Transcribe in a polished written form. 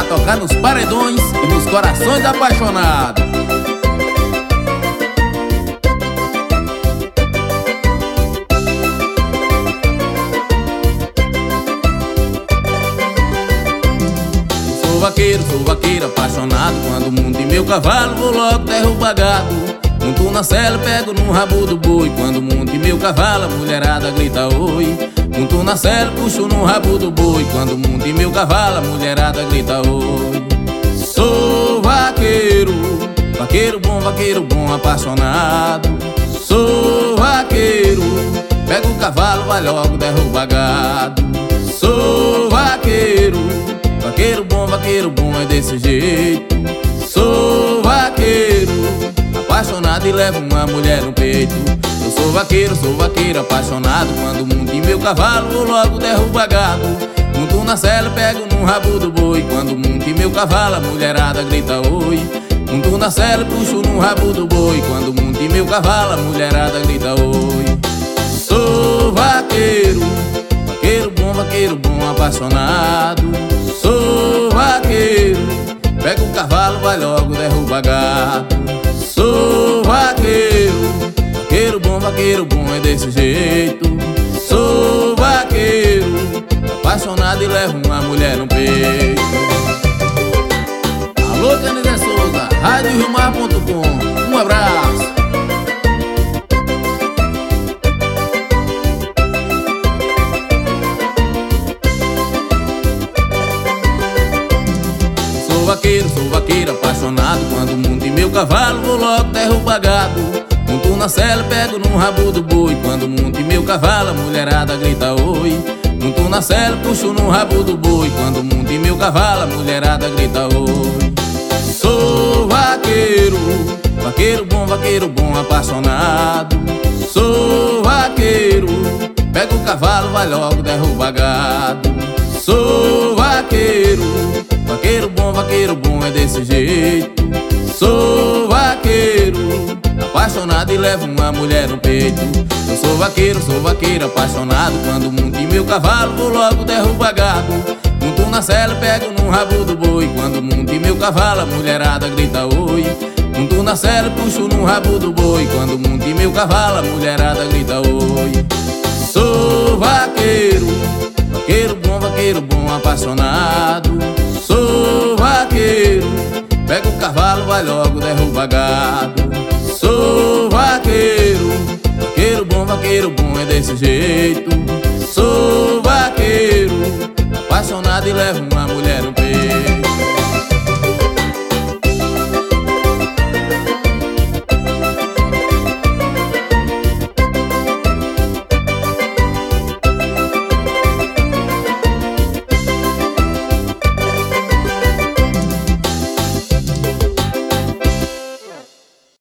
tocar nos paredões e nos corações apaixonados. Sou vaqueiro apaixonado. Quando monto em meu cavalo, vou logo derrubar gado. Monto na sela, pego no rabo do boi. Quando monto em meu cavalo, a mulherada grita oi. Monto na sela, puxo no rabo do boi. Quando monto em meu cavalo, a mulherada grita oi. Sou vaqueiro, vaqueiro bom apaixonado. Sou vaqueiro, pego o cavalo, vai logo derrubar gado. Sou vaqueiro, vaqueiro bom é desse jeito. Sou vaqueiro, apaixonado e levo uma mulher no peito. Eu sou vaqueiro apaixonado. Quando monto em meu cavalo, vou logo derrubar gado. Monto na sela, pego no rabo do boi. Quando monto em meu cavalo, a mulherada grita oi. Monto na sela, puxo no rabo do boi. Quando monto em meu cavalo, a mulherada grita oi. Sou vaqueiro, vaqueiro bom apaixonado. Sou vaqueiro, pega o cavalo, vai logo derrubar gado. Sou vaqueiro bom é desse jeito. Sou vaqueiro, apaixonado e levo uma mulher no peito. Alô, Canidé Souza, RádioRiomar.com. Um abraço. Sou vaqueiro apaixonado. Quando monto em meu cavalo, vou logo derrubar gado. Monto na sela, pego no rabo do boi. Quando monto em meu cavalo, a mulherada grita oi. Monto na sela, puxo no rabo do boi. Quando monto em meu cavalo, a mulherada grita oi. Sou vaqueiro, vaqueiro bom apaixonado. Sou vaqueiro, pego o cavalo, vai logo derrubar gado. Sou vaqueiro bom é desse jeito. Sou vaqueiro, apaixonado e levo uma mulher no peito. Eu sou vaqueiro apaixonado. Quando monto em meu cavalo, vou logo derrubar gado. Monto na sela, pego no rabo do boi. Quando monto em meu cavalo, a mulherada grita oi. Monto na sela, puxo no rabo do boi. Quando monto em meu cavalo, a mulherada grita oi. Sou vaqueiro bom apaixonado. Sou vaqueiro, pega o cavalo, vai logo derrubar gado. Sou vaqueiro bom é desse jeito. Sou vaqueiro, apaixonado e levo